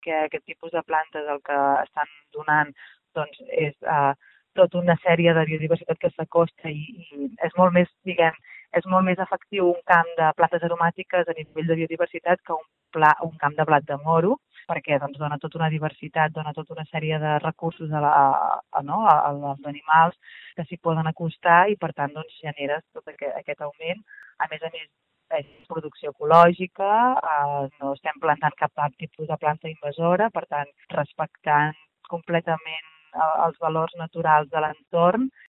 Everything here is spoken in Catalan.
perquè aquest tipus de plantes el que estan donant doncs, és tota una sèrie de biodiversitat que s'acosta i és molt més, és molt més efectiu un camp de plantes aromàtiques a nivell de biodiversitat que un camp de blat de moro, perquè doncs, dona tota una diversitat, dona tota una sèrie de recursos als animals que s'hi poden acostar i, per tant, doncs, generes tot aquest augment. A més, és producció ecològica, no estem plantant cap tipus de planta invasora, per tant, respectant completament els valors naturals de l'entorn